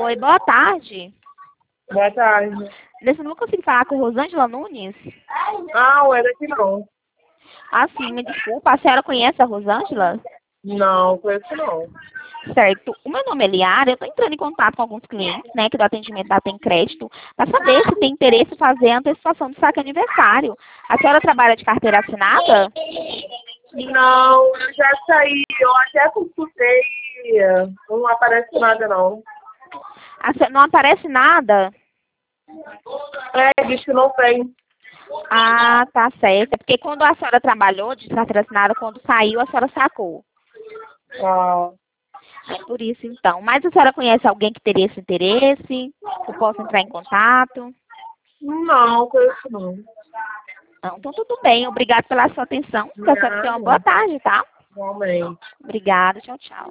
Oi, boa tarde. Boa tarde. Eu não consigo falar com Rosângela Nunes. Ah, o Eder aqui não. Ah, sim, me desculpa. A senhora conhece a Rosângela? Não, conheço não. Certo. O meu nome é Liara. Eu estou entrando em contato com alguns clientes, né, que do atendimento da Tem Crédito, para saber se tem interesse em fazer a antecipação do saque aniversário. A senhora trabalha de carteira assinada? Não, eu já saí, eu até consultei, não aparece nada não. Não aparece nada? É, diz que não tem. Ah, tá certo. É porque quando a senhora trabalhou de carteira assinada, quando saiu, a senhora sacou. Ah, É por isso, então. Mas a senhora conhece alguém que teria esse interesse? Eu posso entrar em contato? não, conheço não. Não, então tudo bem. Obrigada pela sua atenção. Que a senhora tenha uma boa Nada, tarde, tá? realmente. Obrigada. Tchau, tchau.